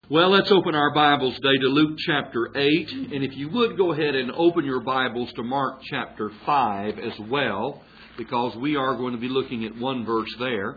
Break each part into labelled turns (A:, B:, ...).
A: Well, let's open our Bibles today to Luke chapter 8. And if you would go ahead and open your Bibles to Mark chapter 5 as well, because we are going to be looking at one verse there.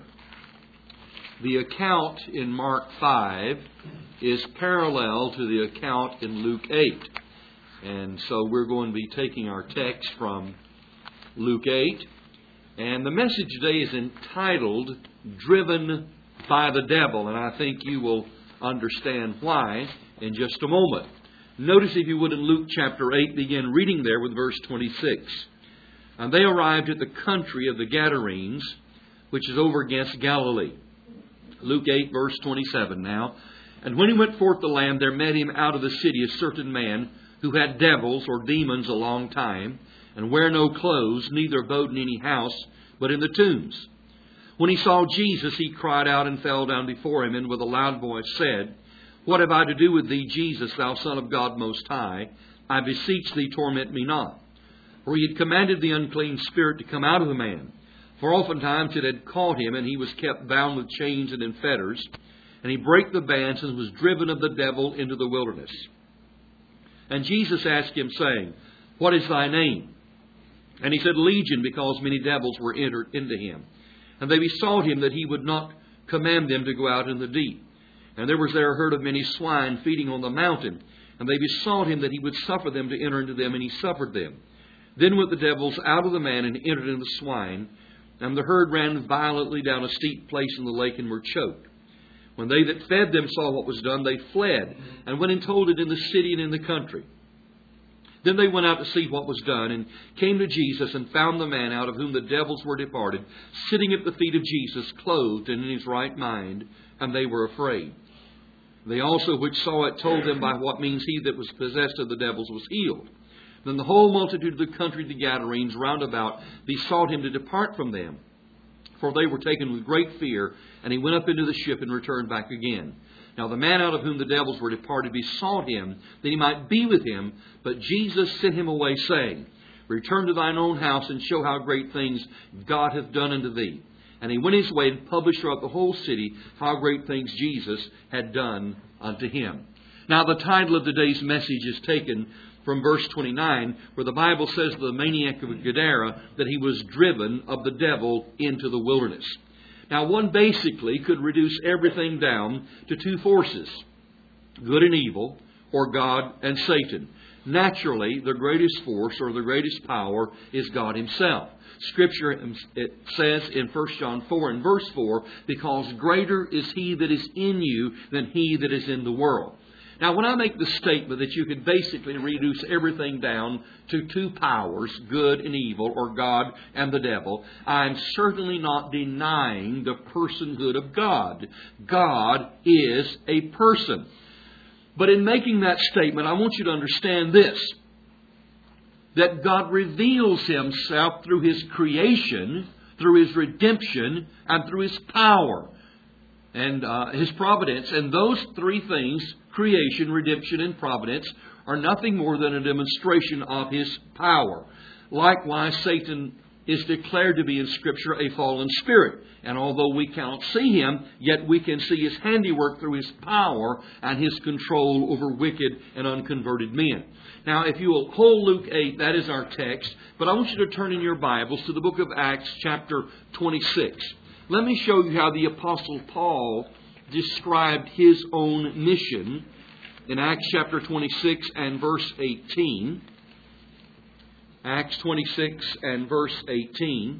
A: The account in Mark 5 is parallel to the account in Luke 8. And so we're going to be taking our text from Luke 8. And the message today is entitled, Driven by the Devil. And I think you will understand why in just a moment. Notice, if you would, in Luke chapter 8, begin reading there with verse 26. And they arrived at the country of the Gadarenes, which is over against Galilee. Luke 8, verse 27 now. And when he went forth the land, there met him out of the city a certain man who had devils or demons a long time, and wear no clothes, neither abode in any house, but in the tombs. When he saw Jesus, he cried out and fell down before him, and with a loud voice said, What have I to do with thee, Jesus, thou Son of God Most High? I beseech thee, torment me not. For he had commanded the unclean spirit to come out of the man. For oftentimes it had caught him, and he was kept bound with chains and in fetters. And he brake the bands, and was driven of the devil into the wilderness. And Jesus asked him, saying, What is thy name? And he said, Legion, because many devils were entered into him. And they besought him that he would not command them to go out in the deep. And there was there a herd of many swine feeding on the mountain. And they besought him that he would suffer them to enter into them, and he suffered them. Then went the devils out of the man, and entered into the swine. And the herd ran violently down a steep place in the lake, and were choked. When they that fed them saw what was done, they fled, and went and told it in the city and in the country. Then they went out to see what was done, and came to Jesus, and found the man out of whom the devils were departed, sitting at the feet of Jesus, clothed and in his right mind, and they were afraid. They also which saw it told them by what means he that was possessed of the devils was healed. Then the whole multitude of the country of the Gadarenes round about besought him to depart from them, for they were taken with great fear, and he went up into the ship and returned back again. Now the man out of whom the devils were departed besought him that he might be with him, but Jesus sent him away, saying, Return to thine own house, and show how great things God hath done unto thee. And he went his way, and published throughout the whole city how great things Jesus had done unto him. Now the title of today's message is taken from verse 29, where the Bible says of the maniac of Gadara that he was driven of the devil into the wilderness. Now, one basically could reduce everything down to two forces, good and evil, or God and Satan. Naturally, the greatest force or the greatest power is God Himself. Scripture, it says in 1 John 4 and verse 4, because greater is He that is in you than he that is in the world. Now, when I make the statement that you could basically reduce everything down to two powers, good and evil, or God and the devil, I'm certainly not denying the personhood of God. God is a person. But in making that statement, I want you to understand this, that God reveals Himself through His creation, through His redemption, and through His power and His providence. And those three things, creation, redemption, and providence, are nothing more than a demonstration of His power. Likewise, Satan is declared to be in Scripture a fallen spirit. And although we cannot see him, yet we can see his handiwork through his power and his control over wicked and unconverted men. Now, if you will hold Luke 8, that is our text. But I want you to turn in your Bibles to the book of Acts, chapter 26. Let me show you how the Apostle Paul described his own mission in Acts chapter 26 and verse 18. Acts 26 and verse 18.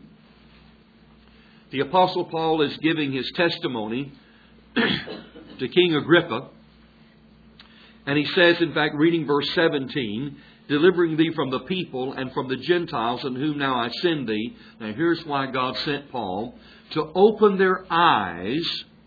A: The Apostle Paul is giving his testimony to King Agrippa. And he says, in fact, reading verse 17, delivering thee from the people and from the Gentiles, in whom now I send thee. Now here's why God sent Paul. To open their eyes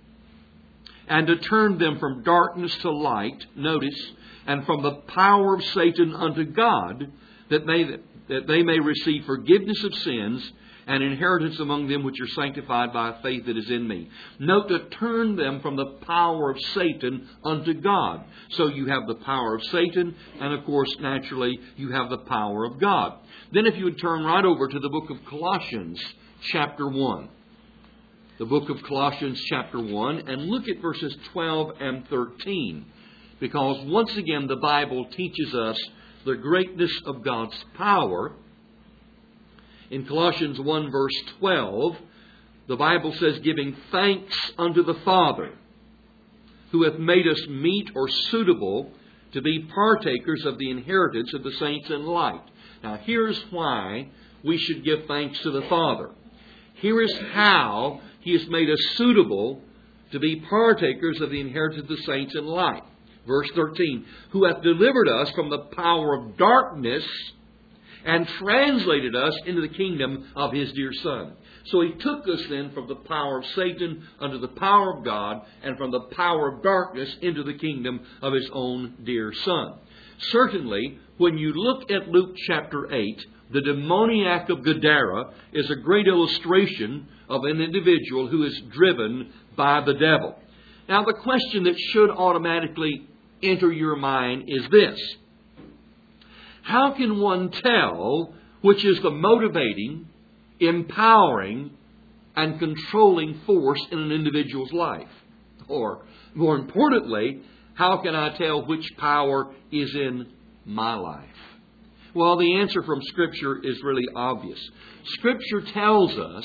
A: and to turn them from darkness to light, notice, and from the power of Satan unto God, that they may receive forgiveness of sins and inheritance among them which are sanctified by faith that is in me. Note, to turn them from the power of Satan unto God. So you have the power of Satan, and of course, naturally, you have the power of God. Then if you would turn right over to the book of Colossians, chapter 1. the book of Colossians chapter 1 and look at verses 12 and 13. Because once again the Bible teaches us the greatness of God's power. In Colossians 1 verse 12, the Bible says, giving thanks unto the Father, who hath made us meet or suitable to be partakers of the inheritance of the saints in light. Now here's why we should give thanks to the Father. Here is how He has made us suitable to be partakers of the inheritance of the saints in light. Verse 13, who hath delivered us from the power of darkness and translated us into the kingdom of His dear Son. So He took us then from the power of Satan unto the power of God, and from the power of darkness into the kingdom of His own dear Son. Certainly, when you look at Luke chapter 8, the demoniac of Gadara is a great illustration of an individual who is driven by the devil. Now, the question that should automatically enter your mind is this: how can one tell which is the motivating, empowering, and controlling force in an individual's life? Or, more importantly, how can I tell which power is in my life? Well, the answer from Scripture is really obvious. Scripture tells us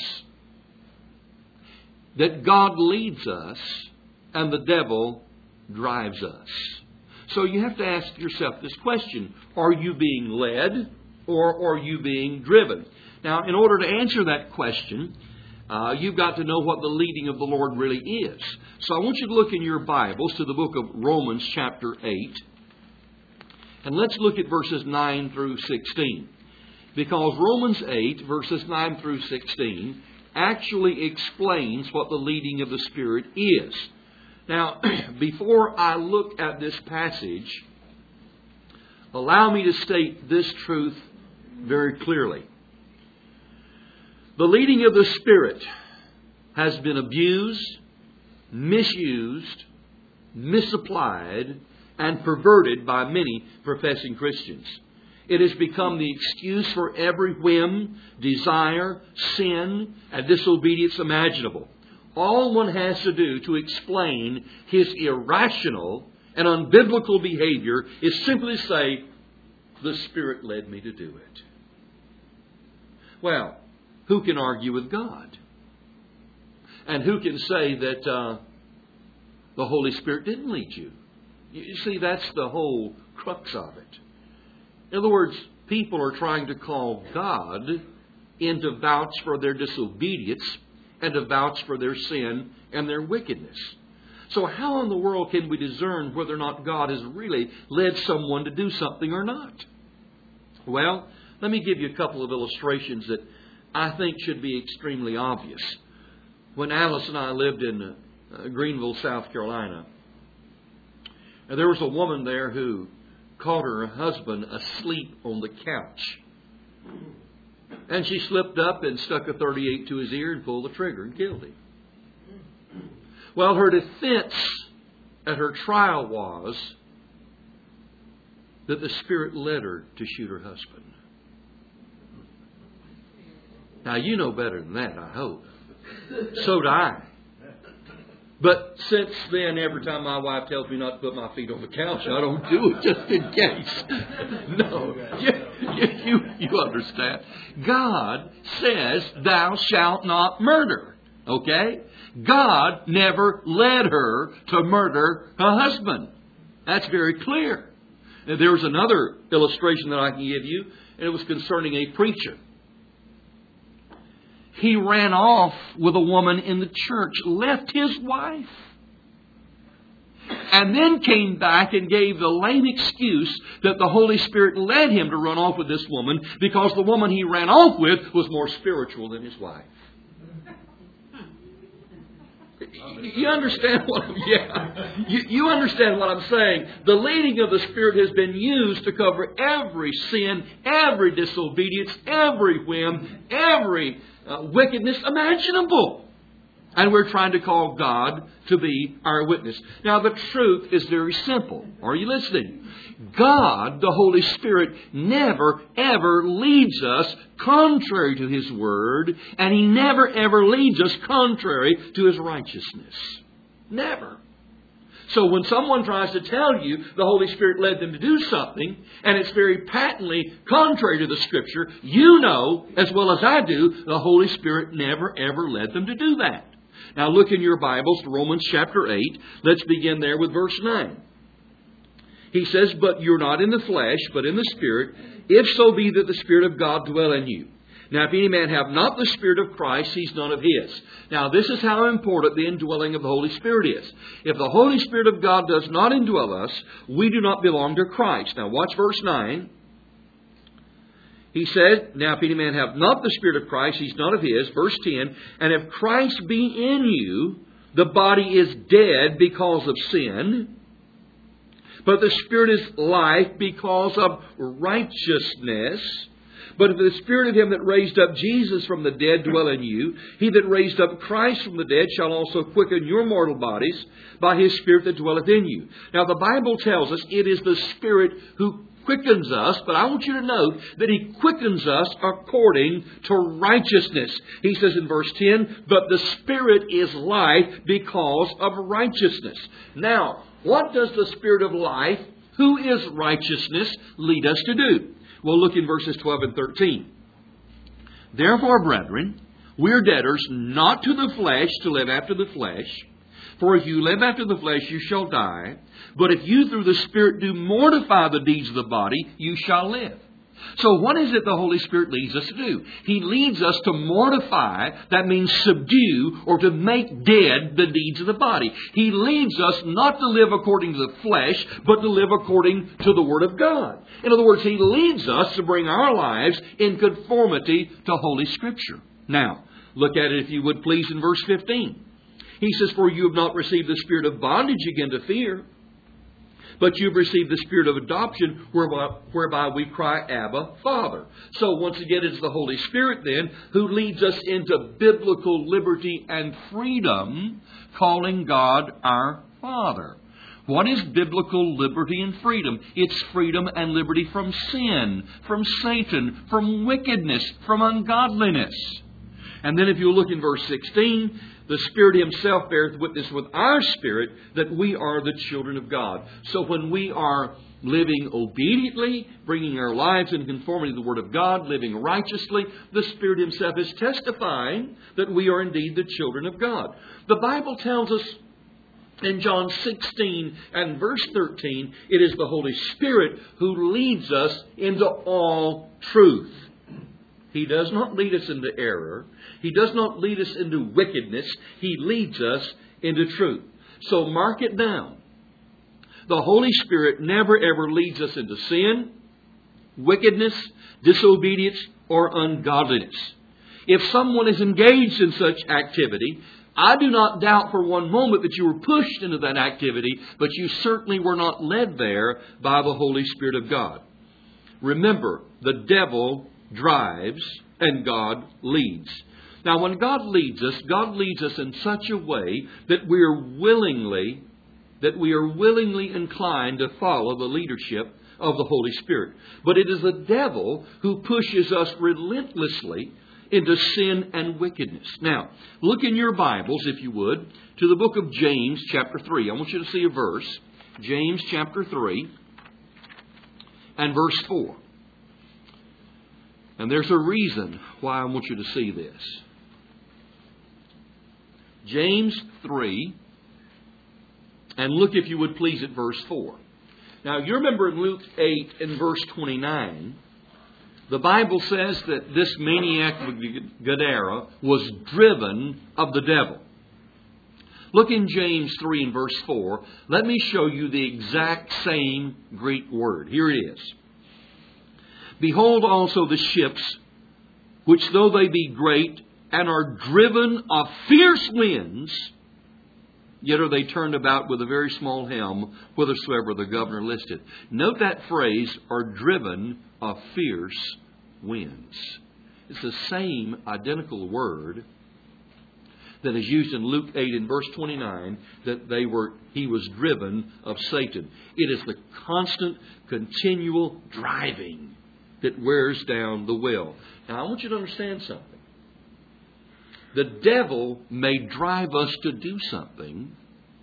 A: that God leads us and the devil drives us. So you have to ask yourself this question: are you being led or are you being driven? Now, in order to answer that question, you've got to know what the leading of the Lord really is. So I want you to look in your Bibles to the book of Romans chapter 8. And let's look at verses 9 through 16. Because Romans 8, verses 9 through 16, actually explains what the leading of the Spirit is. Now, before I look at this passage, allow me to state this truth very clearly. The leading of the Spirit has been abused, misused, misapplied, and perverted by many professing Christians. It has become the excuse for every whim, desire, sin, and disobedience imaginable. All one has to do to explain his irrational and unbiblical behavior is simply say, the Spirit led me to do it. Well, who can argue with God? And who can say that the Holy Spirit didn't lead you? You see, that's the whole crux of it. In other words, people are trying to call God in to vouch for their disobedience and to vouch for their sin and their wickedness. So how in the world can we discern whether or not God has really led someone to do something or not? Well, let me give you a couple of illustrations that I think should be extremely obvious. When Alice and I lived in Greenville, South Carolina, there was a woman there who caught her husband asleep on the couch. And she slipped up and stuck a .38 to his ear and pulled the trigger and killed him. Well, her defense at her trial was that the Spirit led her to shoot her husband. Now, you know better than that, I hope. So do I. But since then, every time my wife tells me not to put my feet on the couch, I don't do it just in case. No, you understand. God says, thou shalt not murder. Okay? God never led her to murder her husband. That's very clear. And there was another illustration that I can give you, and it was concerning a preacher. He ran off with a woman in the church, left his wife, and then came back and gave the lame excuse that the Holy Spirit led him to run off with this woman because the woman he ran off with was more spiritual than his wife. You understand what you understand what I'm saying. The leading of the Spirit has been used to cover every sin, every disobedience, every whim, every wickedness imaginable. And we're trying to call God to be our witness. Now, the truth is very simple. Are you listening? God, the Holy Spirit, never, ever leads us contrary to His Word, and He never, ever leads us contrary to His righteousness. Never. So when someone tries to tell you the Holy Spirit led them to do something, and it's very patently contrary to the Scripture, you know, as well as I do, the Holy Spirit never, ever led them to do that. Now look in your Bibles to Romans chapter 8. Let's begin there with verse 9. He says, "But you're not in the flesh, but in the Spirit, if so be that the Spirit of God dwell in you. Now if any man have not the Spirit of Christ, he's none of His." Now this is how important the indwelling of the Holy Spirit is. If the Holy Spirit of God does not indwell us, we do not belong to Christ. Now watch verse 9. He said, "Now if any man have not the Spirit of Christ, he's none of His." Verse 10, "And if Christ be in you, the body is dead because of sin, but the Spirit is life because of righteousness. But if the Spirit of Him that raised up Jesus from the dead dwell in you, He that raised up Christ from the dead shall also quicken your mortal bodies by His Spirit that dwelleth in you." Now the Bible tells us it is the Spirit who quickens us, but I want you to note that He quickens us according to righteousness. He says in verse 10, "But the Spirit is life because of righteousness." Now, what does the Spirit of life, who is righteousness, lead us to do? Well, look in verses 12 and 13. "Therefore, brethren, we are debtors not to the flesh to live after the flesh. For if you live after the flesh, you shall die. But if you through the Spirit do mortify the deeds of the body, you shall live." So what is it the Holy Spirit leads us to do? He leads us to mortify, that means subdue, or to make dead the deeds of the body. He leads us not to live according to the flesh, but to live according to the Word of God. In other words, He leads us to bring our lives in conformity to Holy Scripture. Now, look at it if you would please in verse 15. He says, "For you have not received the spirit of bondage again to fear, but you've received the Spirit of adoption, whereby we cry, Abba, Father." So once again, it's the Holy Spirit then who leads us into biblical liberty and freedom, calling God our Father. What is biblical liberty and freedom? It's freedom and liberty from sin, from Satan, from wickedness, from ungodliness. And then if you look in verse 16, "The Spirit Himself beareth witness with our spirit that we are the children of God." So when we are living obediently, bringing our lives in conformity to the Word of God, living righteously, the Spirit Himself is testifying that we are indeed the children of God. The Bible tells us in John 16 and verse 13, it is the Holy Spirit who leads us into all truth. He does not lead us into error. He does not lead us into wickedness. He leads us into truth. So mark it down. The Holy Spirit never ever leads us into sin, wickedness, disobedience, or ungodliness. If someone is engaged in such activity, I do not doubt for one moment that you were pushed into that activity, but you certainly were not led there by the Holy Spirit of God. Remember, the devil drives and God leads. Now, when God leads us in such a way that we are willingly inclined to follow the leadership of the Holy Spirit. But it is the devil who pushes us relentlessly into sin and wickedness. Now, look in your Bibles, if you would, to the book of James, chapter 3. I want you to see a verse. James, chapter 3, and verse 4. And there's a reason why I want you to see this. James 3, and look, if you would please, at verse 4. Now, you remember in Luke 8 and verse 29, the Bible says that this maniac of Gadara was driven of the devil. Look in James 3 and verse 4. Let me show you the exact same Greek word. Here it is. "Behold also the ships, which though they be great, and are driven of fierce winds, yet are they turned about with a very small helm, whithersoever the governor listeth." Note that phrase, "are driven of fierce winds." It's the same identical word that is used in Luke 8 in verse 29, that he was driven of Satan. It is the constant, continual driving that wears down the will. Now, I want you to understand something. The devil may drive us to do something,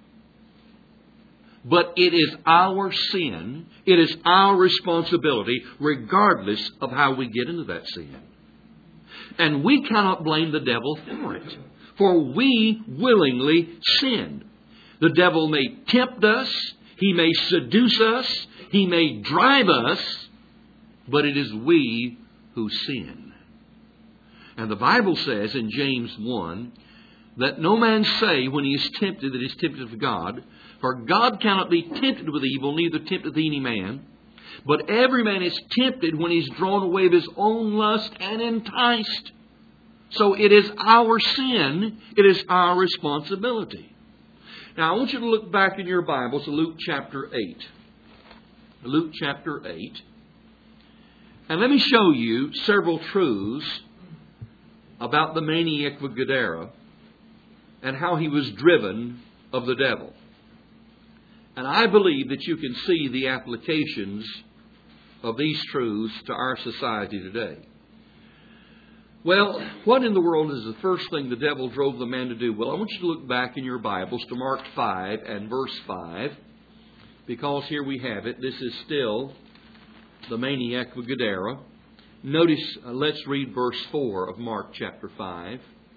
A: but it is our sin, it is our responsibility, regardless of how we get into that sin. And we cannot blame the devil for it, for we willingly sin. The devil may tempt us, he may seduce us, he may drive us, but it is we who sin. And the Bible says in James 1, that no man say when he is tempted that he is tempted of God, for God cannot be tempted with evil, neither tempteth any man. But every man is tempted when he is drawn away of his own lust and enticed. So it is our sin, it is our responsibility. Now I want you to look back in your Bibles to Luke chapter 8. Luke chapter 8. And let me show you several truths about the maniac of Gadara and how he was driven of the devil. And I believe that you can see the applications of these truths to our society today. Well, what in the world is the first thing the devil drove the man to do? Well, I want you to look back in your Bibles to Mark 5 and verse 5, because here we have it. This is still the maniac of Gadara. Notice, let's read verse 4 of Mark chapter 5.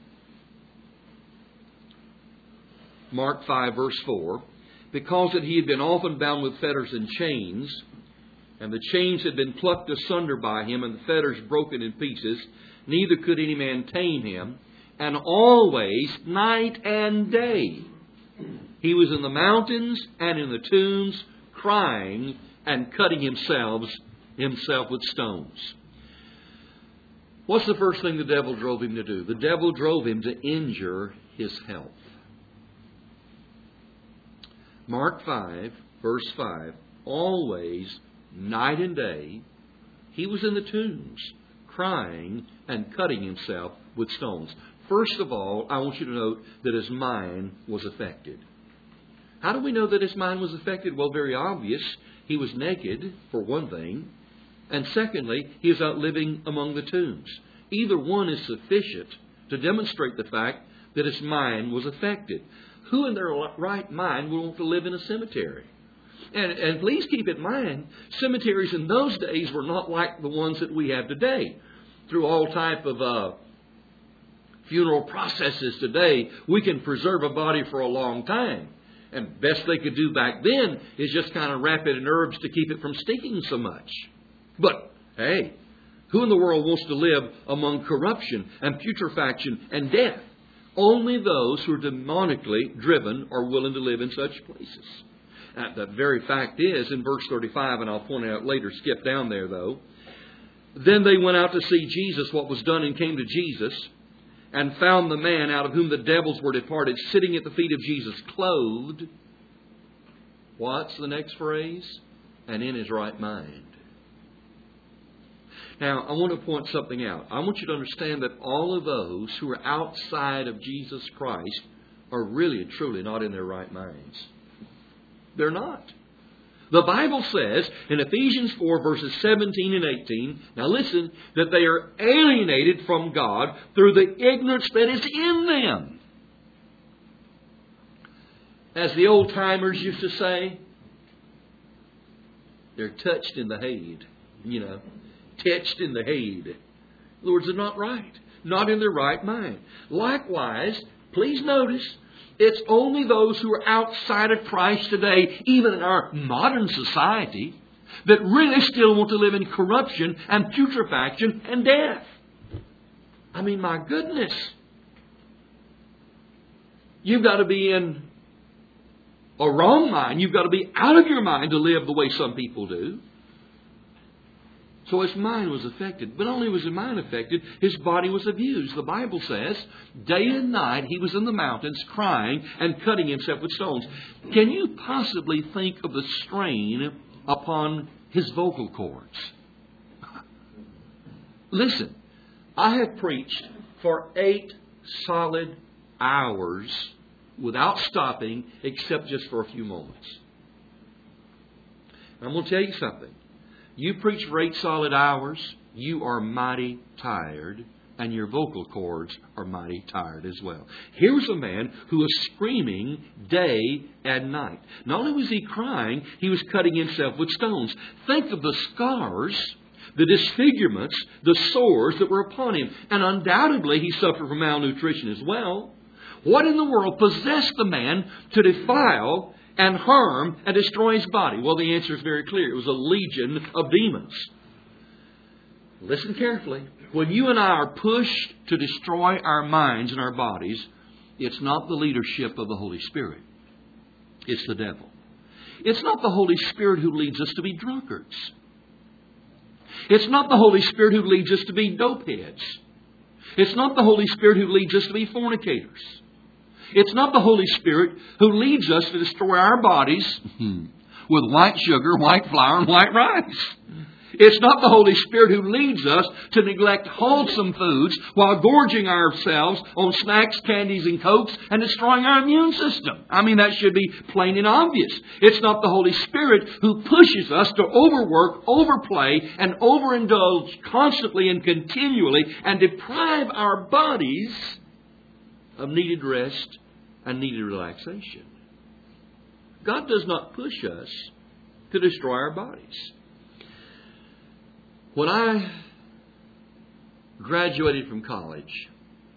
A: Mark 5 verse 4. Because that he had been often bound with fetters and chains, and the chains had been plucked asunder by him, and the fetters broken in pieces, neither could any man tame him. And always, night and day, he was in the mountains and in the tombs, crying and cutting himself with stones. What's the first thing the devil drove him to do? The devil drove him to injure his health. Mark 5, verse 5, always, night and day, he was in the tombs, crying and cutting himself with stones. First of all, I want you to note that his mind was affected. How do we know that his mind was affected? Well, very obvious. He was naked, for one thing. And secondly, he is out living among the tombs. Either one is sufficient to demonstrate the fact that his mind was affected. Who in their right mind would want to live in a cemetery? And please keep in mind, cemeteries in those days were not like the ones that we have today. Through all type of funeral processes today, we can preserve a body for a long time. And best they could do back then is just kind of wrap it in herbs to keep it from stinking so much. But, hey, who in the world wants to live among corruption and putrefaction and death? Only those who are demonically driven are willing to live in such places. The very fact is, in verse 35, and I'll point it out later, skip down there though. Then they went out to see Jesus, what was done, and came to Jesus, and found the man out of whom the devils were departed, sitting at the feet of Jesus, clothed. What's the next phrase? And in his right mind. Now, I want to point something out. I want you to understand that all of those who are outside of Jesus Christ are really and truly not in their right minds. They're not. The Bible says in Ephesians 4 verses 17 and 18, now listen, that they are alienated from God through the ignorance that is in them. As the old timers used to say, they're touched in the head, touched in the head. In other words, they're not right. Not in their right mind. Likewise, please notice, it's only those who are outside of Christ today, even in our modern society, that really still want to live in corruption and putrefaction and death. I mean, my goodness. You've got to be in a wrong mind. You've got to be out of your mind to live the way some people do. So his mind was affected. But not only was his mind affected, his body was abused. The Bible says, day and night he was in the mountains crying and cutting himself with stones. Can you possibly think of the strain upon his vocal cords? Listen, I have preached for 8 solid hours without stopping except just for a few moments. I'm going to tell you something. You preach for 8 solid hours, you are mighty tired, and your vocal cords are mighty tired as well. Here's a man who is screaming day and night. Not only was he crying, he was cutting himself with stones. Think of the scars, the disfigurements, the sores that were upon him. And undoubtedly he suffered from malnutrition as well. What in the world possessed the man to defile and harm and destroy his body? Well, the answer is very clear. It was a legion of demons. Listen carefully. When you and I are pushed to destroy our minds and our bodies, it's not the leadership of the Holy Spirit. It's the devil. It's not the Holy Spirit who leads us to be drunkards. It's not the Holy Spirit who leads us to be dopeheads. It's not the Holy Spirit who leads us to be fornicators. It's not the Holy Spirit who leads us to destroy our bodies with white sugar, white flour, and white rice. It's not the Holy Spirit who leads us to neglect wholesome foods while gorging ourselves on snacks, candies, and cokes and destroying our immune system. I mean, that should be plain and obvious. It's not the Holy Spirit who pushes us to overwork, overplay, and overindulge constantly and continually and deprive our bodies of needed rest and needed relaxation. God does not push us to destroy our bodies. When I graduated from college,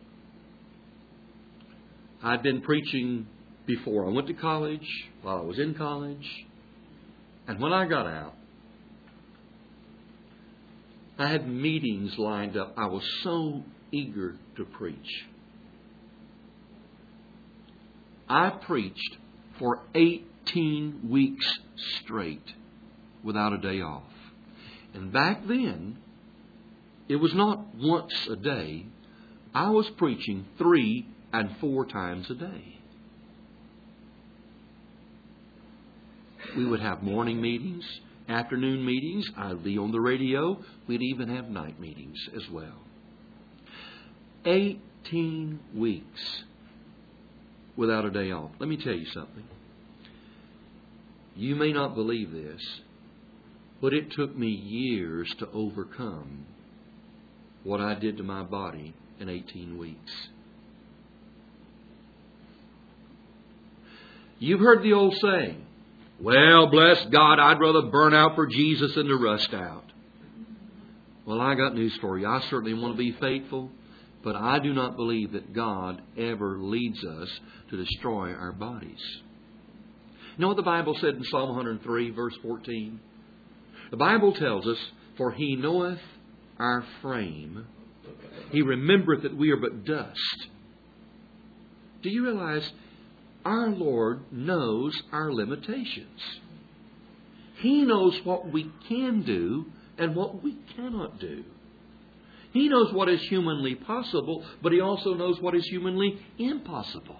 A: I'd been preaching before I went to college, while I was in college, and when I got out, I had meetings lined up. I was so eager to preach. I preached for 18 weeks straight without a day off. And back then, it was not once a day. I was preaching 3 and 4 times a day. We would have morning meetings, afternoon meetings. I'd be on the radio. We'd even have night meetings as well. 18 weeks without a day off. Let me tell you something. You may not believe this, but it took me years to overcome what I did to my body in 18 weeks. You've heard the old saying, well, bless God, I'd rather burn out for Jesus than to rust out. Well, I got news for you. I certainly want to be faithful, but I do not believe that God ever leads us to destroy our bodies. You know what the Bible said in Psalm 103, verse 14? The Bible tells us, for He knoweth our frame. He remembereth that we are but dust. Do you realize our Lord knows our limitations? He knows what we can do and what we cannot do. He knows what is humanly possible, but He also knows what is humanly impossible.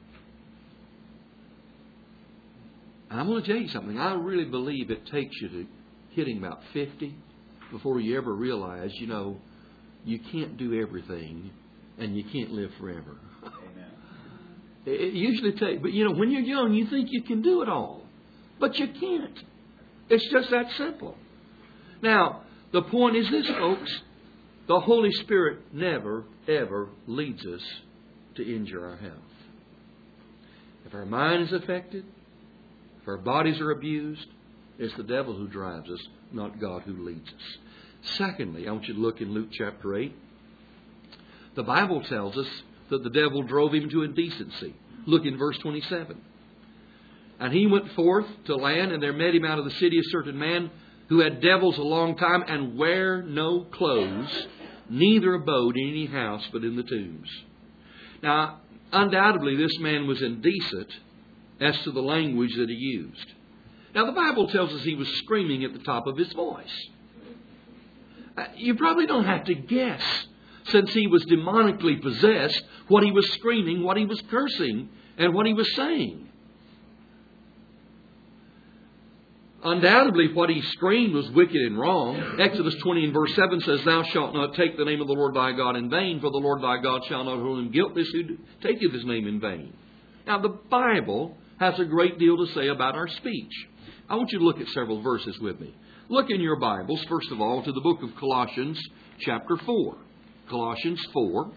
A: And I'm going to tell you something. I really believe it takes you to hitting about 50 before you ever realize, you can't do everything and you can't live forever. Amen. It usually takes, but when you're young, you think you can do it all. But you can't. It's just that simple. Now, the point is this, folks. The Holy Spirit never, ever leads us to injure our health. If our mind is affected, if our bodies are abused, it's the devil who drives us, not God who leads us. Secondly, I want you to look in Luke chapter 8. The Bible tells us that the devil drove him to indecency. Look in verse 27. And he went forth to land, and there met him out of the city a certain man who had devils a long time, and wear no clothes, neither abode in any house but in the tombs. Now, undoubtedly this man was indecent as to the language that he used. Now, the Bible tells us he was screaming at the top of his voice. You probably don't have to guess, since he was demonically possessed, what he was screaming, what he was cursing, and what he was saying. Undoubtedly, what he screamed was wicked and wrong. Exodus 20 and verse 7 says, Thou shalt not take the name of the Lord thy God in vain, for the Lord thy God shall not hold him guiltless who taketh his name in vain. Now, the Bible has a great deal to say about our speech. I want you to look at several verses with me. Look in your Bibles, first of all, to the book of Colossians, chapter 4. Colossians 4.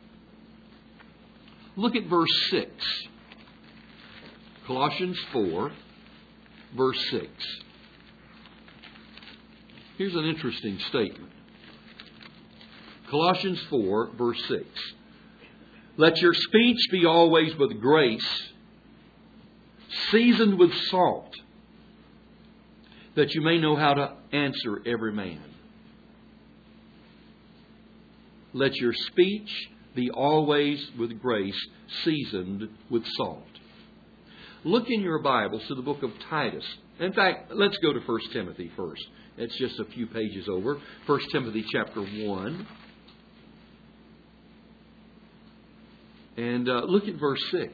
A: Look at verse 6. Colossians 4, verse 6. Here's an interesting statement. Colossians 4, verse 6. Let your speech be always with grace, seasoned with salt, that you may know how to answer every man. Let your speech be always with grace, seasoned with salt. Look in your Bibles to the book of Titus. In fact, let's go to 1 Timothy first. It's just a few pages over. 1 Timothy chapter 1. And look at verse 6.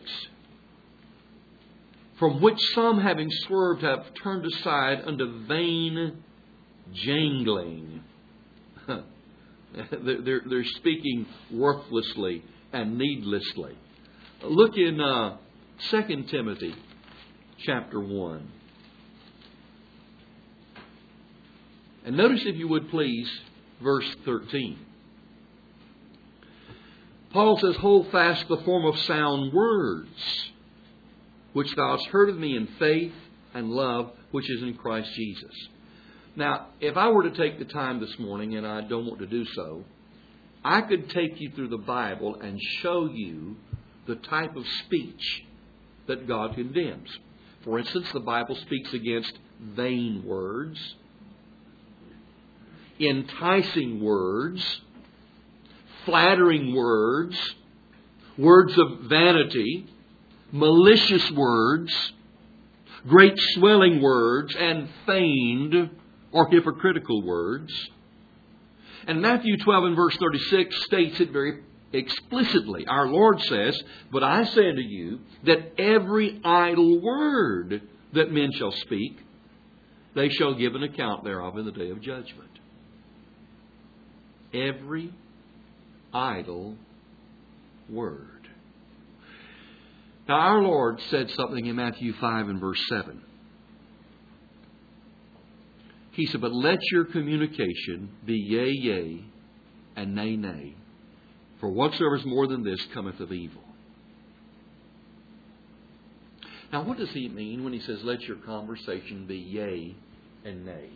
A: From which some, having swerved, have turned aside unto vain jangling. They're speaking worthlessly and needlessly. Look in 2 Timothy chapter 1. And notice, if you would please, verse 13. Paul says, Hold fast the form of sound words, which thou hast heard of me in faith and love, which is in Christ Jesus. Now, if I were to take the time this morning, and I don't want to do so, I could take you through the Bible and show you the type of speech that God condemns. For instance, the Bible speaks against vain words, enticing words, flattering words, words of vanity, malicious words, great swelling words, and feigned or hypocritical words. And Matthew 12 and verse 36 states it very explicitly. Our Lord says, But I say unto you that every idle word that men shall speak, they shall give an account thereof in the day of judgment. Every idle word. Now, our Lord said something in Matthew 5 and verse 7. He said, But let your communication be yea, yea, and nay, nay. For whatsoever is more than this cometh of evil. Now, what does he mean when he says, Let your conversation be yea and nay?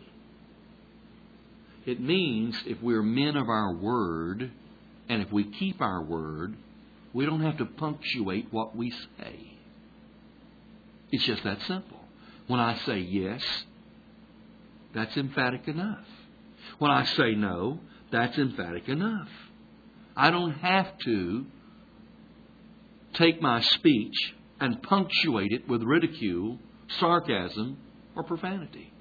A: It means if we're men of our word, and if we keep our word, we don't have to punctuate what we say. It's just that simple. When I say yes, that's emphatic enough. When I say no, that's emphatic enough. I don't have to take my speech and punctuate it with ridicule, sarcasm, or profanity.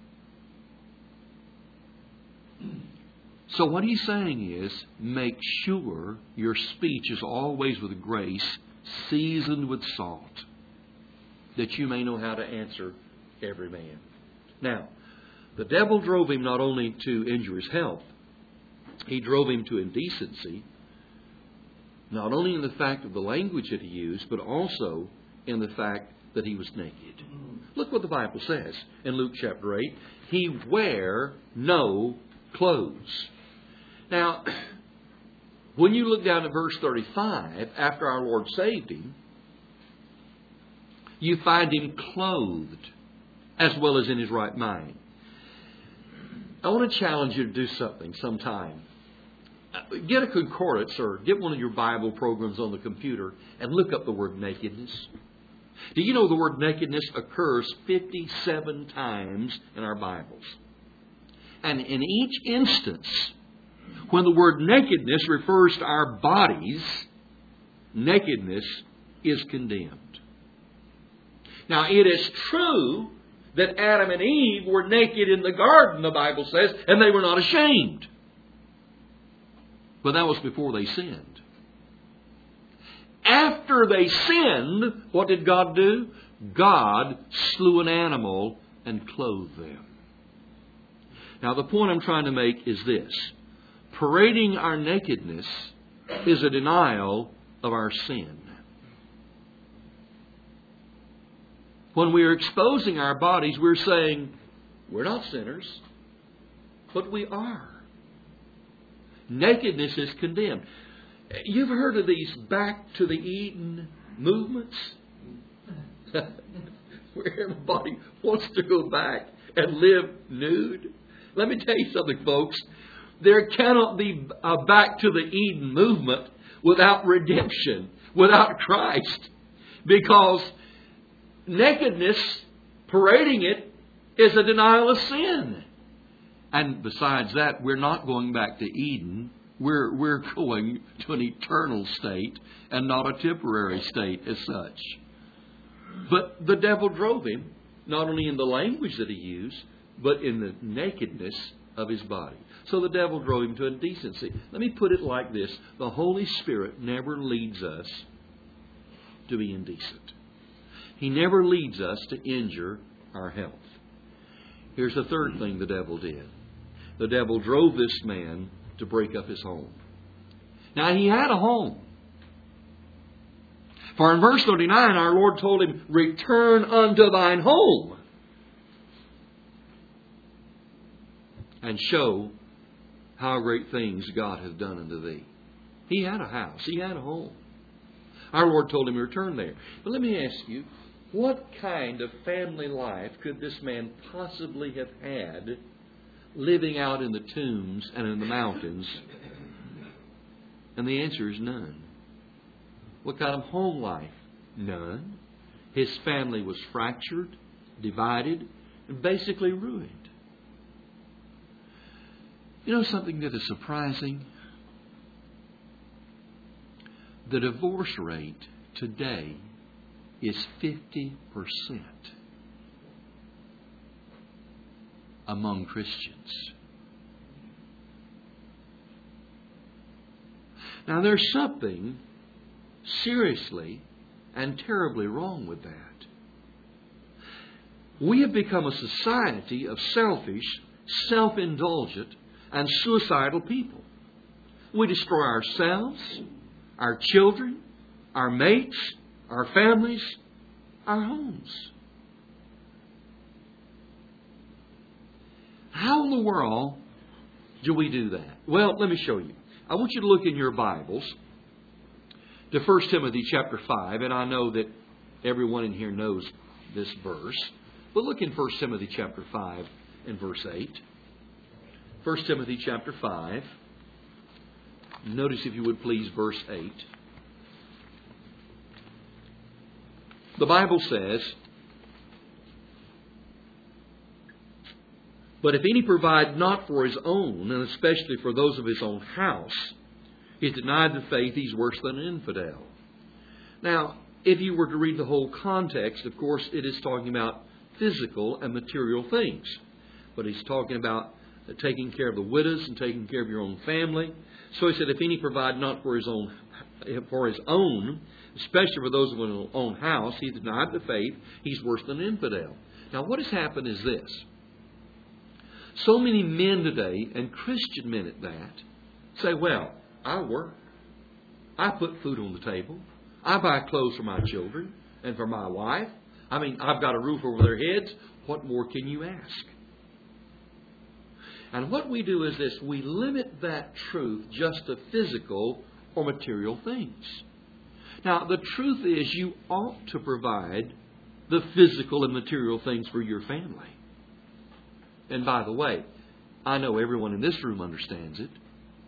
A: So what he's saying is, make sure your speech is always with grace, seasoned with salt, that you may know how to answer every man. Now, the devil drove him not only to injure his health, he drove him to indecency, not only in the fact of the language that he used, but also in the fact that he was naked. Look what the Bible says in Luke chapter 8. He wear no clothes. Now, when you look down at verse 35, after our Lord saved him, you find him clothed as well as in his right mind. I want to challenge you to do something sometime. Get a concordance or get one of your Bible programs on the computer and look up the word nakedness. Do you know the word nakedness occurs 57 times in our Bibles? And in each instance, when the word nakedness refers to our bodies, nakedness is condemned. Now, it is true that Adam and Eve were naked in the garden, the Bible says, and they were not ashamed. But that was before they sinned. After they sinned, what did God do? God slew an animal and clothe them. Now, the point I'm trying to make is this. Parading our nakedness is a denial of our sin. When we are exposing our bodies, we're saying, we're not sinners, but we are. Nakedness is condemned. You've heard of these back to the Eden movements? Where everybody wants to go back and live nude. Let me tell you something, folks. There cannot be a back to the Eden movement without redemption, without Christ. Because nakedness, parading it, is a denial of sin. And besides that, we're not going back to Eden. We're going to an eternal state and not a temporary state as such. But the devil drove him, not only in the language that he used, but in the nakedness of his body. So the devil drove him to indecency. Let me put it like this. The Holy Spirit never leads us to be indecent. He never leads us to injure our health. Here's the third thing the devil did. The devil drove this man to break up his home. Now, he had a home. For in verse 39, our Lord told him, return unto thine home and show how great things God hath done unto thee. He had a house. He had a home. Our Lord told him to return there. But let me ask you, what kind of family life could this man possibly have had living out in the tombs and in the mountains? And the answer is none. What kind of home life? None. His family was fractured, divided, and basically ruined. You know something that is surprising? The divorce rate today is 50% among Christians. Now, there's something seriously and terribly wrong with that. We have become a society of selfish, self-indulgent, and suicidal people. We destroy ourselves, our children, our mates, our families, our homes. How in the world do we do that? Well, let me show you. I want you to look in your Bibles to 1 Timothy chapter 5, and I know that everyone in here knows this verse. But look in 1 Timothy chapter 5 and verse 8. 1 Timothy chapter 5. Notice, if you would please, verse 8. The Bible says, but if any provide not for his own, and especially for those of his own house, he's denied the faith, he's worse than an infidel. Now, if you were to read the whole context, of course, it is talking about physical and material things. But he's talking about taking care of the widows and taking care of your own family. So he said, if any provide not for his own, especially for those of his own house, he's denied the faith, he's worse than an infidel. Now, what has happened is this. So many men today, and Christian men at that, say, well, I work. I put food on the table. I buy clothes for my children and for my wife. I mean, I've got a roof over their heads. What more can you ask? And what we do is this. We limit that truth just to physical or material things. Now, the truth is you ought to provide the physical and material things for your family. And by the way, I know everyone in this room understands it.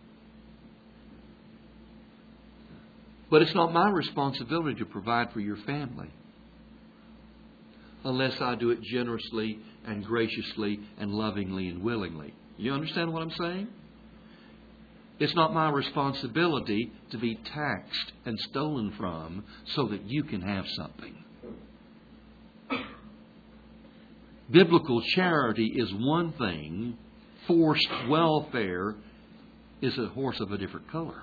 A: But it's not my responsibility to provide for your family unless I do it generously and graciously and lovingly and willingly. You understand what I'm saying? It's not my responsibility to be taxed and stolen from so that you can have something. Biblical charity is one thing. Forced welfare is a horse of a different color.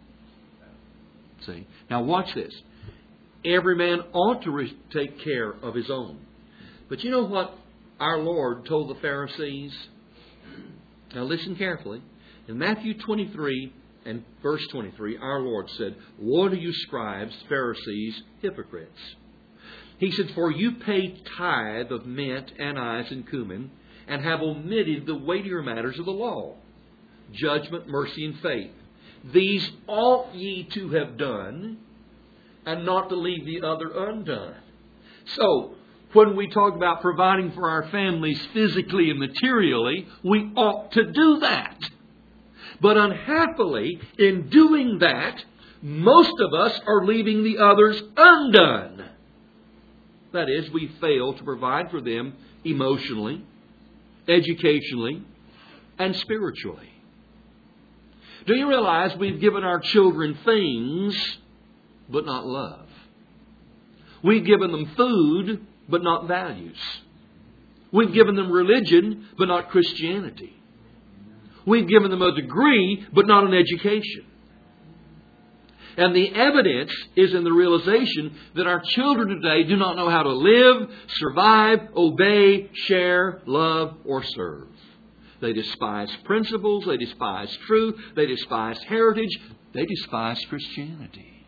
A: See? Now watch this. Every man ought to take care of his own. But you know what our Lord told the Pharisees? Now listen carefully. In Matthew 23 and verse 23, our Lord said, "Woe to you, scribes, Pharisees, hypocrites." He said, "For you pay tithe of mint, anise, and cumin, and have omitted the weightier matters of the law, judgment, mercy, and faith. These ought ye to have done, and not to leave the other undone." So, when we talk about providing for our families physically and materially, we ought to do that. But unhappily, in doing that, most of us are leaving the others undone. That is, we fail to provide for them emotionally, educationally, and spiritually. Do you realize we've given our children things, but not love? We've given them food, but not values. We've given them religion, but not Christianity. We've given them a degree, but not an education. And the evidence is in the realization that our children today do not know how to live, survive, obey, share, love, or serve. They despise principles, they despise truth, they despise heritage, they despise Christianity.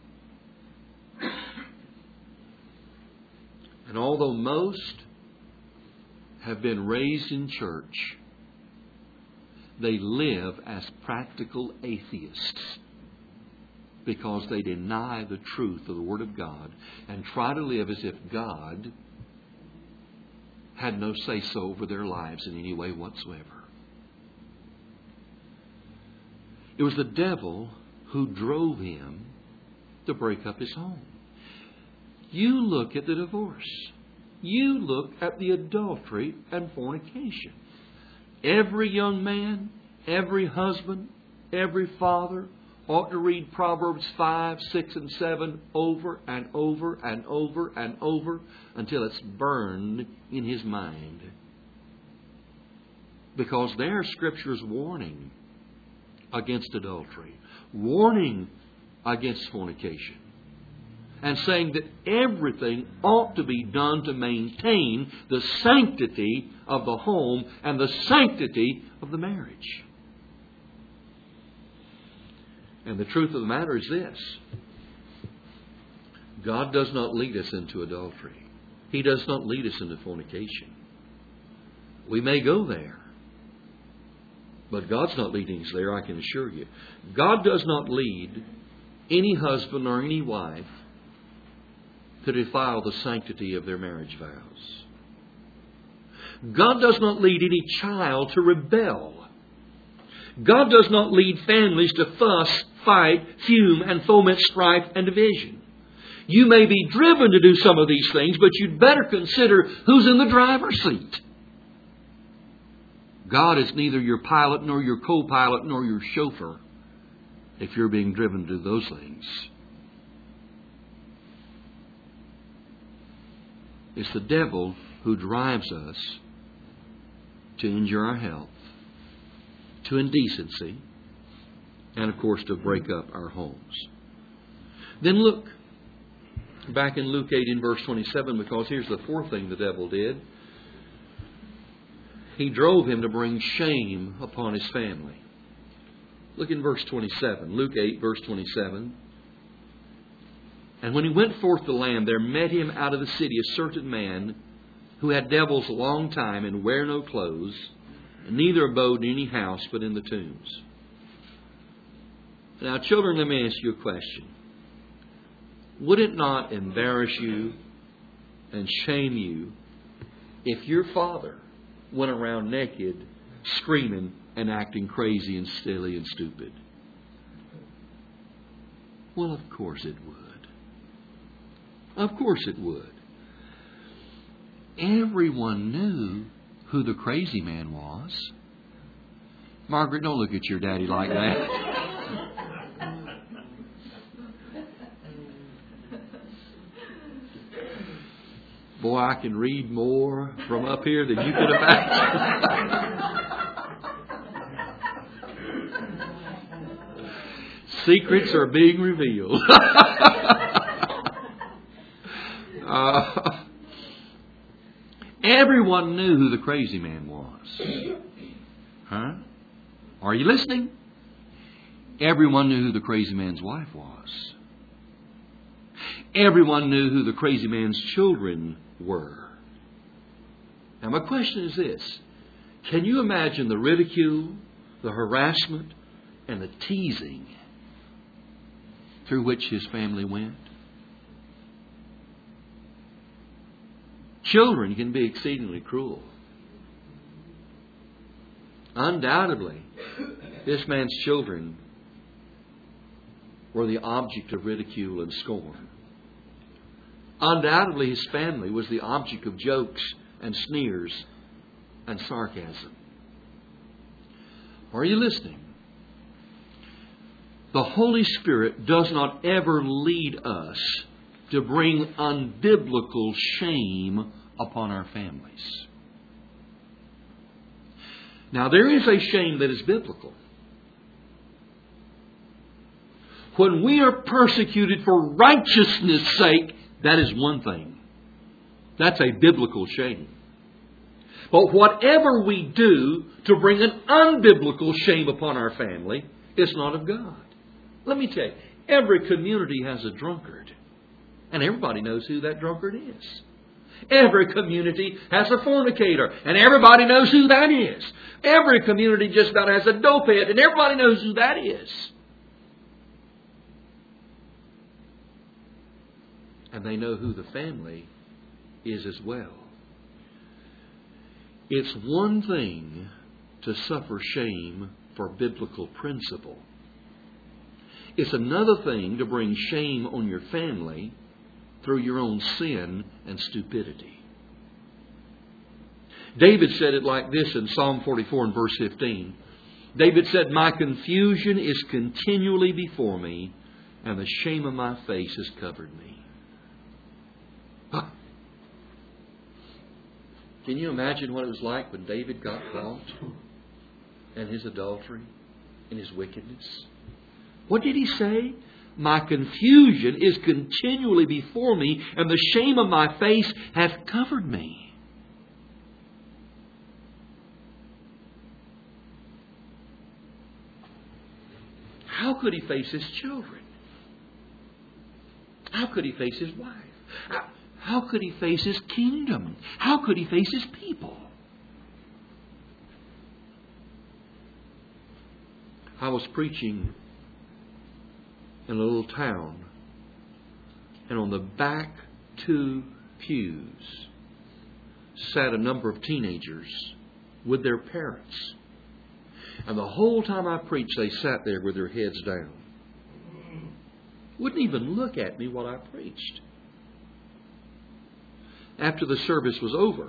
A: And although most have been raised in church, they live as practical atheists because they deny the truth of the Word of God and try to live as if God had no say-so over their lives in any way whatsoever. It was the devil who drove him to break up his home. You look at the divorce. You look at the adultery and fornication. Every young man, every husband, every father ought to read Proverbs 5, 6, and 7 over and over and over and over until it's burned in his mind. Because there Scripture is warning against adultery, warning against fornication, and saying that everything ought to be done to maintain the sanctity of the home and the sanctity of the marriage. And the truth of the matter is this: God does not lead us into adultery. He does not lead us into fornication. We may go there, but God's not leading us there, I can assure you. God does not lead any husband or any wife to defile the sanctity of their marriage vows. God does not lead any child to rebel. God does not lead families to fuss, fight, fume, and foment strife and division. You may be driven to do some of these things, but you'd better consider who's in the driver's seat. God is neither your pilot, nor your co-pilot, nor your chauffeur if you're being driven to do those things. It's the devil who drives us to injure our health, to indecency, and of course to break up our homes. Then look back in Luke 8 in verse 27, because here's the fourth thing the devil did. He drove him to bring shame upon his family. Look in verse 27. Luke 8, verse 27. "And when he went forth to land, there met him out of the city a certain man who had devils a long time and wear no clothes, and neither abode in any house but in the tombs." Now, children, let me ask you a question. Would it not embarrass you and shame you if your father went around naked, screaming and acting crazy and silly and stupid? Well, of course it would. Of course it would. Everyone knew who the crazy man was. Margaret, don't look at your daddy like that. Boy, I can read more from up here than you could imagine. Secrets are being revealed. Everyone knew who the crazy man was. Huh? Are you listening? Everyone knew who the crazy man's wife was. Everyone knew who the crazy man's children were. Now my question is this. Can you imagine the ridicule, the harassment, and the teasing through which his family went? Children can be exceedingly cruel. Undoubtedly, this man's children were the object of ridicule and scorn. Undoubtedly, his family was the object of jokes and sneers and sarcasm. Are you listening? The Holy Spirit does not ever lead us to bring unbiblical shame upon our families. Now, there is a shame that is biblical. When we are persecuted for righteousness' sake, that is one thing. That's a biblical shame. But whatever we do to bring an unbiblical shame upon our family, it's not of God. Let me tell you, every community has a drunkard. And everybody knows who that drunkard is. Every community has a fornicator. And everybody knows who that is. Every community just about has a dopehead. And everybody knows who that is. And they know who the family is as well. It's one thing to suffer shame for biblical principle. It's another thing to bring shame on your family through your own sin and stupidity. David said it like this in Psalm 44 and verse 15. David said, "My confusion is continually before me, and the shame of my face has covered me." Can you imagine what it was like when David got caught? And his adultery and his wickedness? What did he say? "My confusion is continually before me, and the shame of my face hath covered me." How could he face his children? How could he face his wife? How could he face his kingdom? How could he face his people? I was preaching in a little town, and on the back 2 pews sat a number of teenagers with their parents. And the whole time I preached, they sat there with their heads down. Wouldn't even look at me while I preached. After the service was over,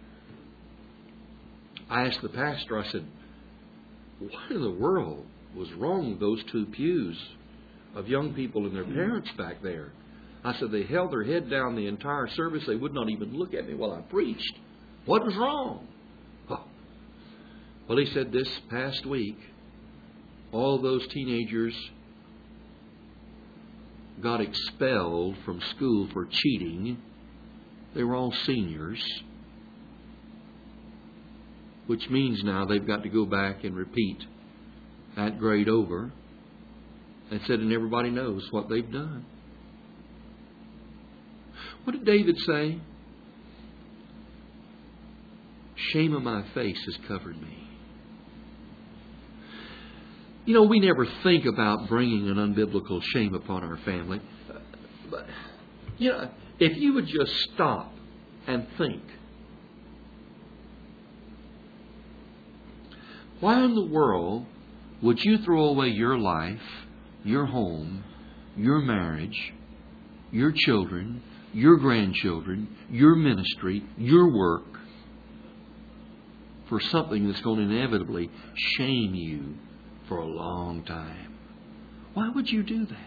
A: I asked the pastor, I said, "What in the world was wrong with those 2 pews of young people and their parents back there?" I said, "They held their head down the entire service. They would not even look at me while I preached. What was wrong?" Oh. Well, he said this past week, all those teenagers got expelled from school for cheating. They were all seniors, which means now they've got to go back and repeat that grade over. And said, and everybody knows what they've done. What did David say? "Shame of my face has covered me." You know, we never think about bringing an unbiblical shame upon our family. But, you know, if you would just stop and think, why in the world would you throw away your life, your home, your marriage, your children, your grandchildren, your ministry, your work for something that's going to inevitably shame you for a long time? Why would you do that?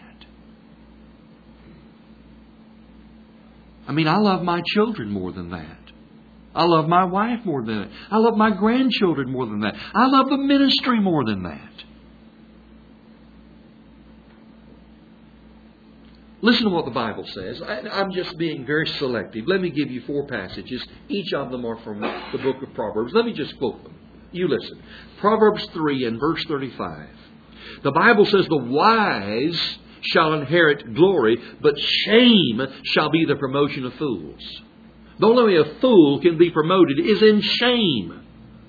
A: I mean, I love my children more than that. I love my wife more than that. I love my grandchildren more than that. I love the ministry more than that. Listen to what the Bible says. I'm just being very selective. Let me give you 4 passages. Each of them are from the book of Proverbs. Let me just quote them. You listen. Proverbs 3 and verse 35. The Bible says, the wise shall inherit glory, but shame shall be the promotion of fools. The only way a fool can be promoted is in shame.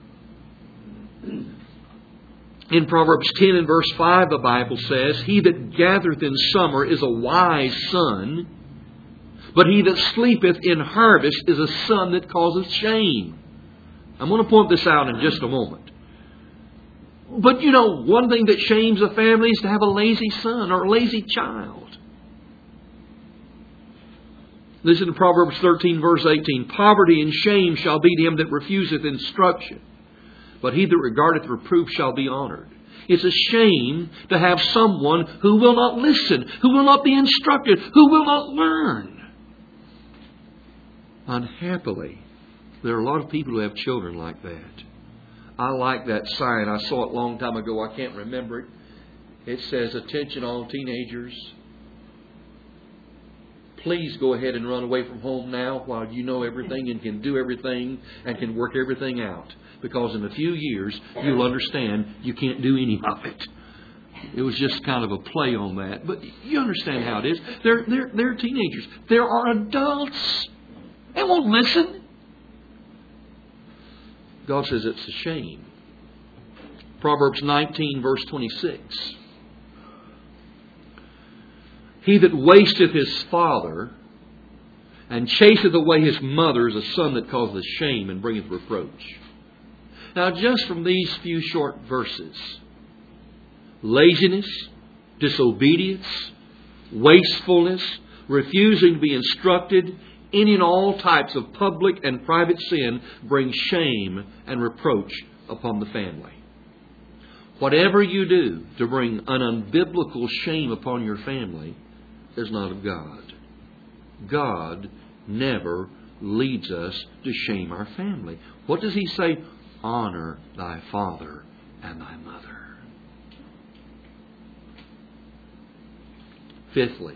A: In Proverbs 10 and verse 5, the Bible says, he that gathereth in summer is a wise son, but he that sleepeth in harvest is a son that causeth shame. I'm going to point this out in just a moment. But you know, one thing that shames a family is to have a lazy son or a lazy child. Listen to Proverbs 13 verse 18. Poverty and shame shall be to him that refuseth instruction, but he that regardeth reproof shall be honored. It's a shame to have someone who will not listen, who will not be instructed, who will not learn. Unhappily, there are a lot of people who have children like that. I like that sign. I saw it a long time ago. I can't remember it. It says, attention all teenagers. Please go ahead and run away from home now while you know everything and can do everything and can work everything out. Because in a few years, you'll understand you can't do any of it. It was just kind of a play on that. But you understand how it is. They're teenagers. There are adults. They won't listen. God says it's a shame. Proverbs 19 verse 26. He that wasteth his father and chaseth away his mother is a son that causeth shame and bringeth reproach. Now just from these few short verses, laziness, disobedience, wastefulness, refusing to be instructed, any and all types of public and private sin bring shame and reproach upon the family. Whatever you do to bring an unbiblical shame upon your family is not of God. God never leads us to shame our family. What does He say? Honor thy father and thy mother. Fifthly,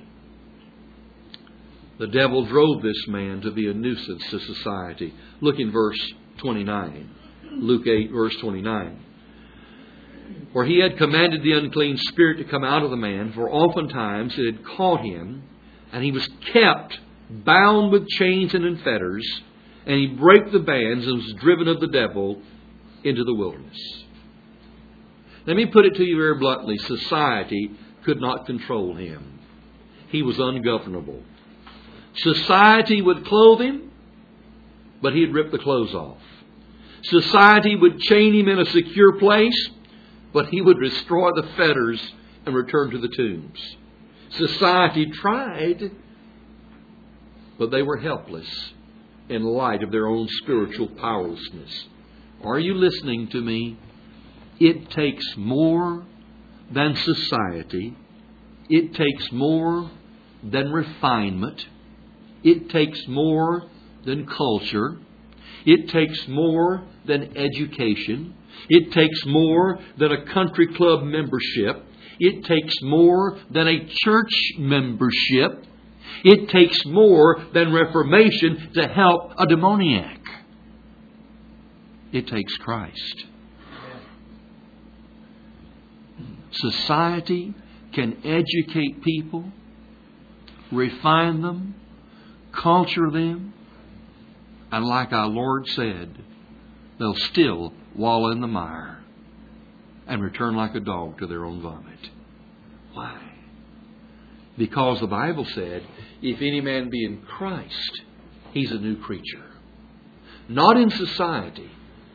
A: the devil drove this man to be a nuisance to society. Look in verse 29. Luke 8, verse 29. For he had commanded the unclean spirit to come out of the man, for oftentimes it had caught him, and he was kept bound with chains and in fetters, and he brake the bands and was driven of the devil into the wilderness. Let me put it to you very bluntly. Society could not control him. He was ungovernable. Society would clothe him, but he'd rip the clothes off. Society would chain him in a secure place, but he would destroy the fetters and return to the tombs. Society tried, but they were helpless in light of their own spiritual powerlessness. Are you listening to me? It takes more than society. It takes more than refinement. It takes more than culture. It takes more than education. It takes more than a country club membership. It takes more than a church membership. It takes more than reformation to help a demoniac. It takes Christ. Society can educate people, refine them, culture them, and like our Lord said, they'll still wallow in the mire and return like a dog to their own vomit. Why? Because the Bible said, if any man be in Christ, he's a new creature. Not in society,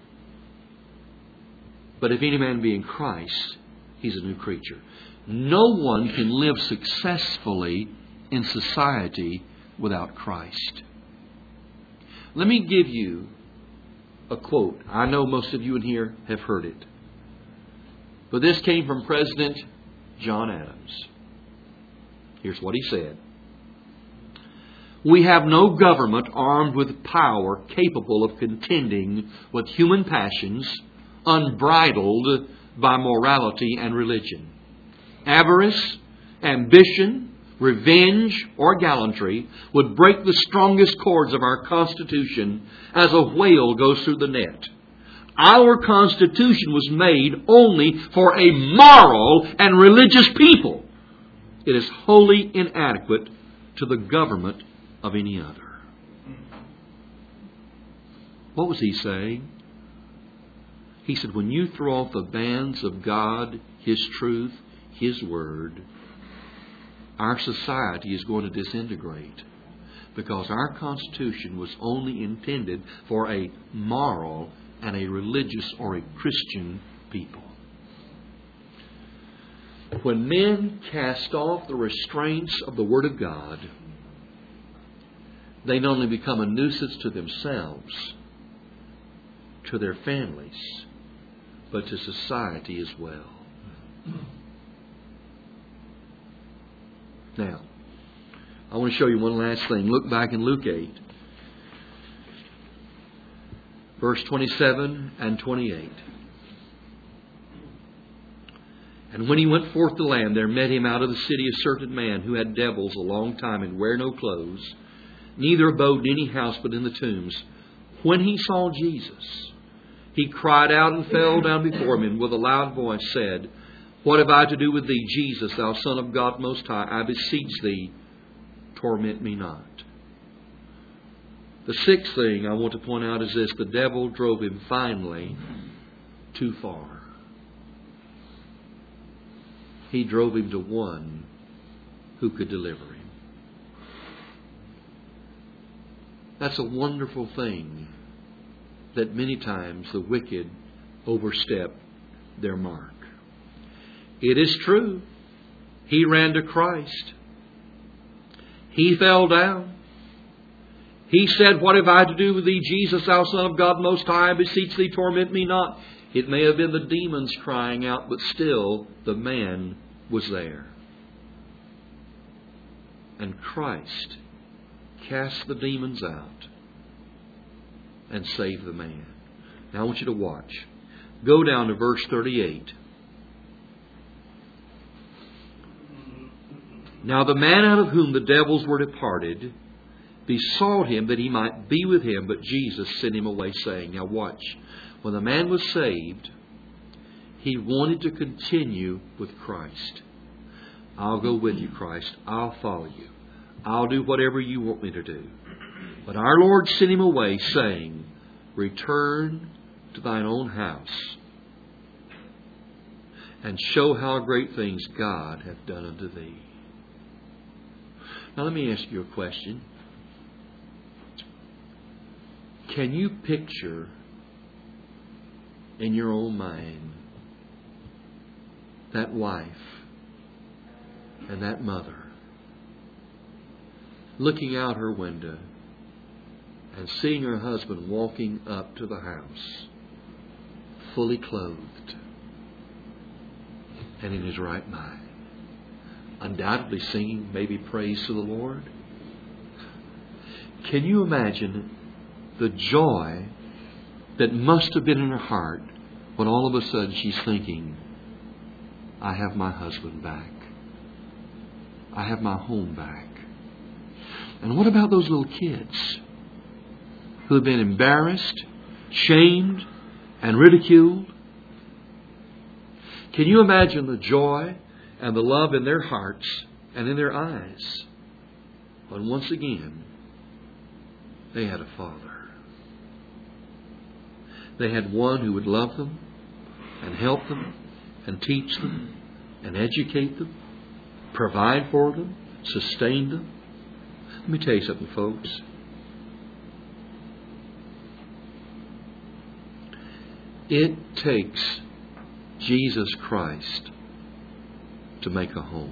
A: but if any man be in Christ, he's a new creature. No one can live successfully in society without Christ. Let me give you a quote. I know most of you in here have heard it. But this came from President John Adams. Here's what he said. We have no government armed with power capable of contending with human passions, unbridled by morality and religion. Avarice, ambition, revenge, or gallantry would break the strongest cords of our Constitution as a whale goes through the net. Our Constitution was made only for a moral and religious people. It is wholly inadequate to the government of any other. What was he saying? He said, when you throw off the bands of God, His truth, His Word, our society is going to disintegrate, because our Constitution was only intended for a moral and a religious or a Christian people. When men cast off the restraints of the Word of God, they not only become a nuisance to themselves, to their families, but to society as well. Now, I want to show you one last thing. Look back in Luke 8, verse 27 and 28. And when he went forth to land, there met him out of the city a certain man who had devils a long time and wear no clothes, neither abode in any house but in the tombs. When he saw Jesus, he cried out and fell down before him, and with a loud voice said, What have I to do with thee, Jesus, thou Son of God Most High? I beseech thee, torment me not. The sixth thing I want to point out is this: the devil drove him finally too far. He drove him to one who could deliver him. That's a wonderful thing, that many times the wicked overstep their mark. It is true, he ran to Christ. He fell down. He said, What have I to do with thee, Jesus, thou Son of God Most High? I beseech thee, torment me not. It may have been the demons crying out, but still the man was there. And Christ cast the demons out and saved the man. Now I want you to watch. Go down to verse 38. Now the man out of whom the devils were departed besought him that he might be with him, but Jesus sent him away, saying, now watch. When the man was saved, he wanted to continue with Christ. I'll go with you, Christ. I'll follow you. I'll do whatever you want me to do. But our Lord sent him away, saying, Return to thine own house, and show how great things God hath done unto thee. Now let me ask you a question. Can you picture in your own mind that wife and that mother looking out her window and seeing her husband walking up to the house fully clothed and in his right mind, undoubtedly singing maybe praise to the Lord? Can you imagine the joy that must have been in her heart when all of a sudden she's thinking, I have my husband back. I have my home back. And what about those little kids who have been embarrassed, shamed, and ridiculed? Can you imagine the joy and the love in their hearts and in their eyes when once again they had a father? They had one who would love them and help them and teach them and educate them, provide for them, sustain them. Let me tell you something, folks. It takes Jesus Christ to make a home.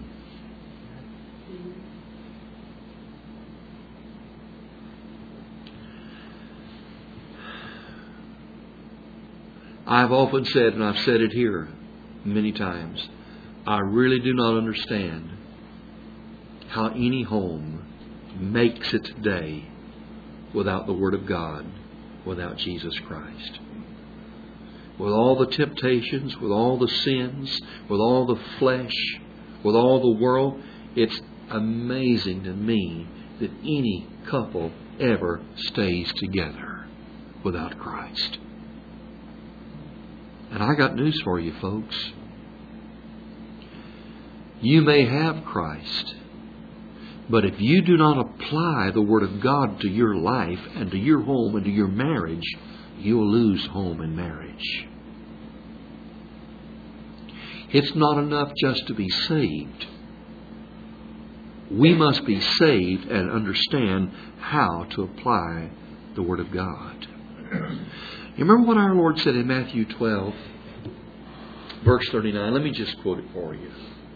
A: I've often said, and I've said it here many times, I really do not understand how any home makes it today without the Word of God, without Jesus Christ. With all the temptations, with all the sins, with all the flesh, with all the world, it's amazing to me that any couple ever stays together without Christ. And I got news for you, folks. You may have Christ, but if you do not apply the Word of God to your life and to your home and to your marriage, you'll lose home and marriage. It's not enough just to be saved. We must be saved and understand how to apply the Word of God. You remember what our Lord said in Matthew 12, verse 39? Let me just quote it for you.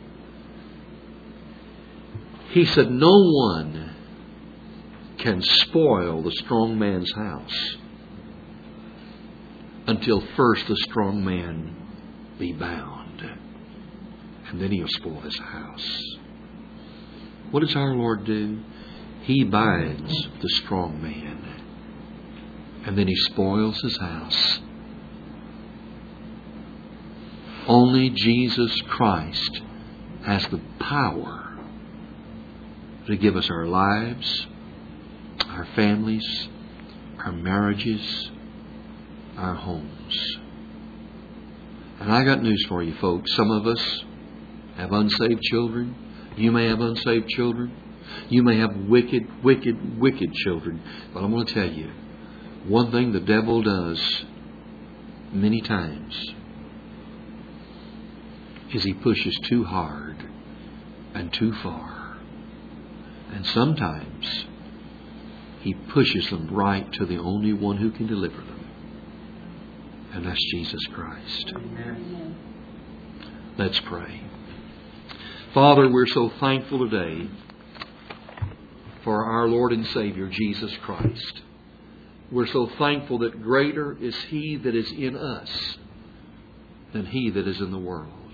A: He said, "No one can spoil the strong man's house until first the strong man be bound. And then he'll spoil his house." What does our Lord do? He binds the strong man. And then He spoils his house. Only Jesus Christ has the power to give us our lives, our families, our marriages, our homes. And I got news for you, folks. Some of us have unsaved children. You may have unsaved children. You may have wicked children. But I'm going to tell you, one thing the devil does many times is he pushes too hard and too far. And sometimes he pushes them right to the only one who can deliver them. And that's Jesus Christ. Amen. Let's pray. Father, we're so thankful today for our Lord and Savior, Jesus Christ. We're so thankful that greater is He that is in us than he that is in the world.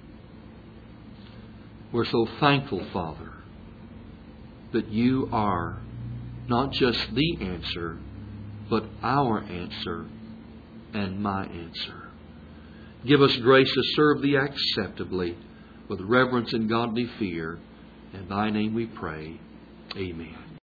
A: We're so thankful, Father, that You are not just the answer, but our answer and my answer. Give us grace to serve Thee acceptably with reverence and godly fear. In Thy name we pray. Amen.